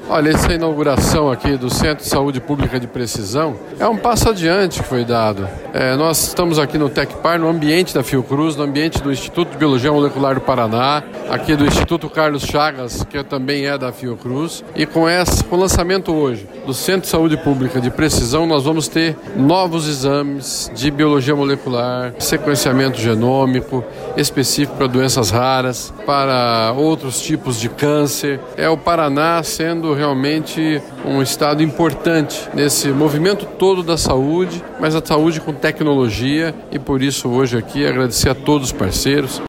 Olha, essa inauguração aqui do Centro de Saúde Pública de Precisão é um passo adiante que foi dado. Nós estamos aqui no Tecpar, no ambiente da Fiocruz, no ambiente do Instituto de Biologia Molecular do Paraná, aqui do Instituto Carlos Chagas, que também é da Fiocruz. E com o lançamento hoje do Centro de Saúde Pública de Precisão, nós vamos ter novos exames de biologia molecular, sequenciamento genômico, específico para doenças raras, para outros tipos de câncer. O Paraná sendo realmente um estado importante nesse movimento todo da saúde, mas a saúde com tecnologia, e por isso hoje aqui agradecer a todos os parceiros.